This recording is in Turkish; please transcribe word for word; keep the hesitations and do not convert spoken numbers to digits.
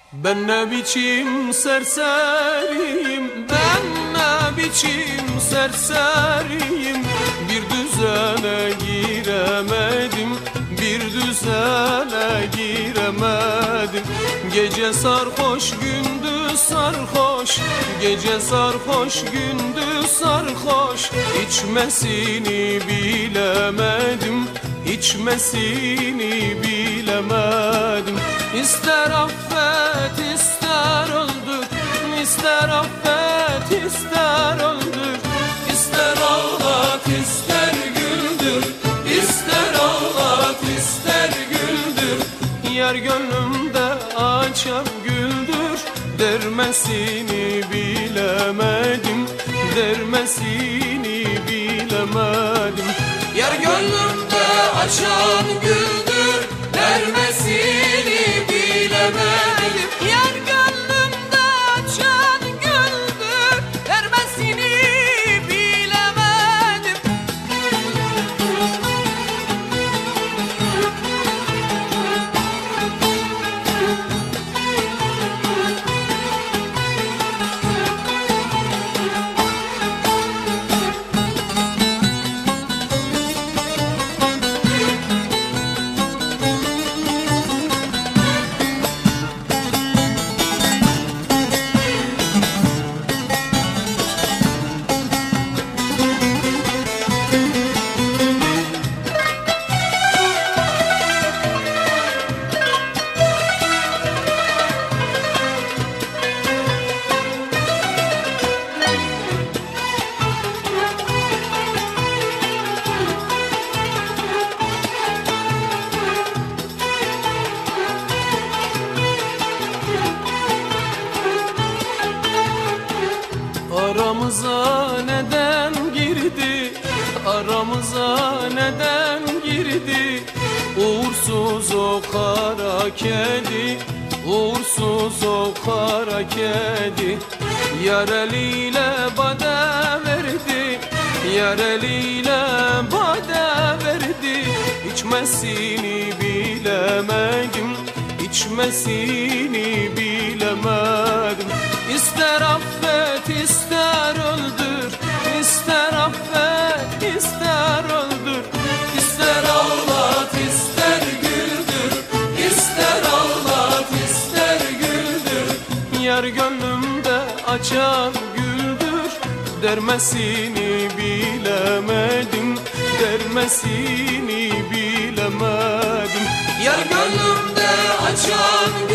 Ben ne biçim serseriyim, ben ne biçim serseriyim. Bir düzene giremedim, bir düzene giremedim. Gece sarhoş gündüz sarhoş, gece sarhoş gündüz sarhoş. İçmesini bilemedim, içmesini bilemedim. İster affet ister öldür, ister affet ister öldür. İster ağlat ister güldür, ister ağlat ister güldür. Yer gönlümde açar güldür, dermesini bilemedim, dermesini bilemedim. Yer gönlümde açan güldür, dermesini bilemedim. Yer gönlümde açan güldür, dermesini bilemedim. Aramıza neden girdi, aramıza neden girdi? Uğursuz o kara kedi, uğursuz o kara kedi. Yar eliyle bade verdi, yar eliyle bade verdi. İçmesini bilemedim, içmesini bilemedim. İster affet ister öldür, ister affet ister öldür. İster ağlat ister güldür, ister ağlat ister güldür. Yar gönlümde açan güldür, dermesini bilemedim, dermesini bilemedim. Yar gönlümde açan